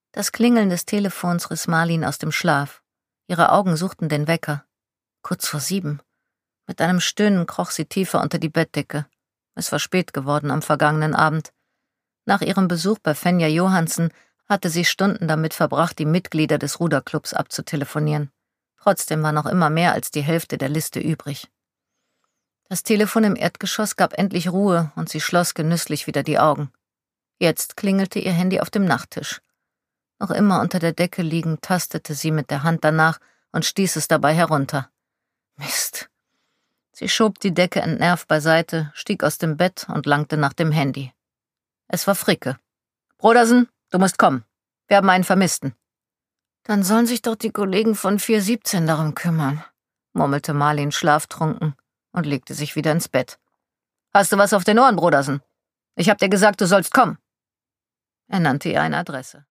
Das Klingeln des Telefons riss Marlin aus dem Schlaf. Ihre Augen suchten den Wecker. 6:45. Mit einem Stöhnen kroch sie tiefer unter die Bettdecke. Es war spät geworden am vergangenen Abend. Nach ihrem Besuch bei Fenja Johansen hatte sie Stunden damit verbracht, die Mitglieder des Ruderclubs abzutelefonieren. Trotzdem war noch immer mehr als die Hälfte der Liste übrig. Das Telefon im Erdgeschoss gab endlich Ruhe und sie schloss genüsslich wieder die Augen. Jetzt klingelte ihr Handy auf dem Nachttisch. Noch immer unter der Decke liegend, tastete sie mit der Hand danach und stieß es dabei herunter. Mist. Sie schob die Decke entnervt beiseite, stieg aus dem Bett und langte nach dem Handy. Es war Fricke. »Brodersen, du musst kommen. Wir haben einen Vermissten.« »Dann sollen sich doch die Kollegen von 417 darum kümmern«, murmelte Marlin schlaftrunken und legte sich wieder ins Bett. »Hast du was auf den Ohren, Brodersen? Ich hab dir gesagt, du sollst kommen.« Er nannte ihr eine Adresse.